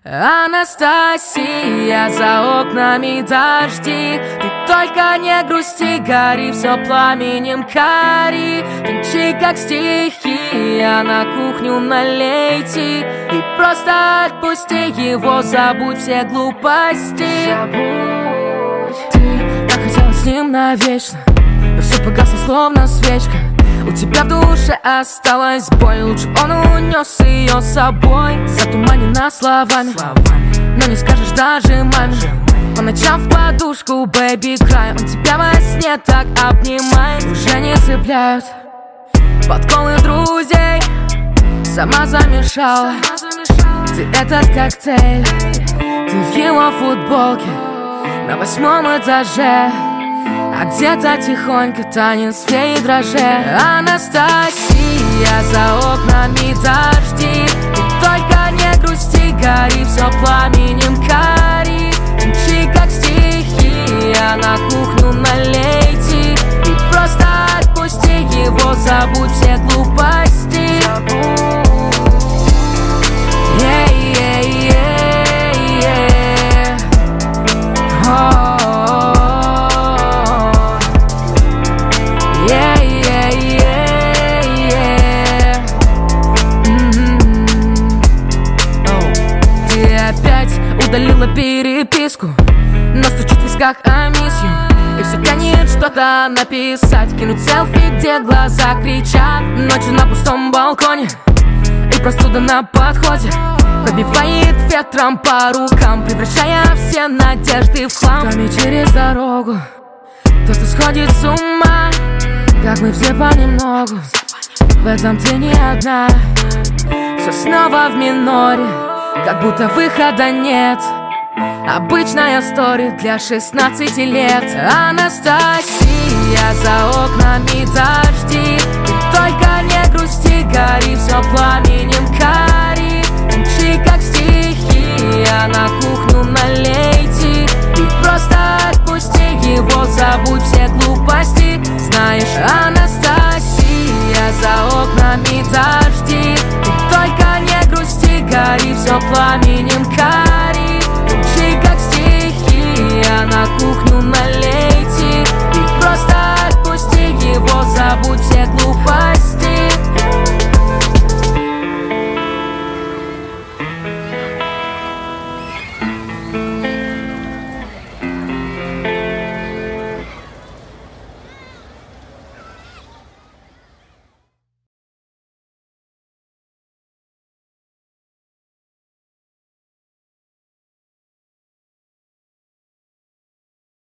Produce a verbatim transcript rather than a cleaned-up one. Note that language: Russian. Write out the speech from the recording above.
Анастасия, за окнами дожди. Ты только не грусти, гори, все пламенем кори. Танчи, как стихия, на кухню налейте. И просто отпусти его, забудь все глупости. Ты так хотела с ним навечно, но все погасло, словно свечка. У тебя в душе осталась боль, лучше бы он унес ее с собой. Затуманена словами, но не скажешь даже маме. По ночам в подушку, baby, cry. Он тебя во сне так обнимает. Уже не цепляют подколы друзей. Сама замешала ты этот коктейль. Ты в его футболке на восьмом этаже, а где-то тихонько танец феи дрожжей. Анастасия, за окнами дожди. Ты только не грусти, гори, все пламенем кори. Танчи, как стихия, на кухню налейте. И просто отпусти его, забудь все глупости. Yeah, yeah, yeah, yeah. Oh. Удалила переписку, но стучит в висках I miss you. И все тянет что-то написать, кинуть селфи, где глаза кричат. Ночью на пустом балконе, и простуда на подходе. Пробивает ветром по рукам, превращая все надежды в хлам. Там и через дорогу кто-то сходит с ума, как мы все понемногу. В этом ты не одна. Все снова в миноре, как будто выхода нет. Обычная стори для шестнадцати лет. Анастасия, за окнами дожди. Ты только не грусти, гори, все пламенем кори. Танчи, как стихия, на кухню налейте. И просто отпусти его, забудь все глупости. Знаешь, Анастасия, за окнами дожди. Ты только не грусти, гори, все пламенем кори. Танчи, как стихия, на кухню налейте.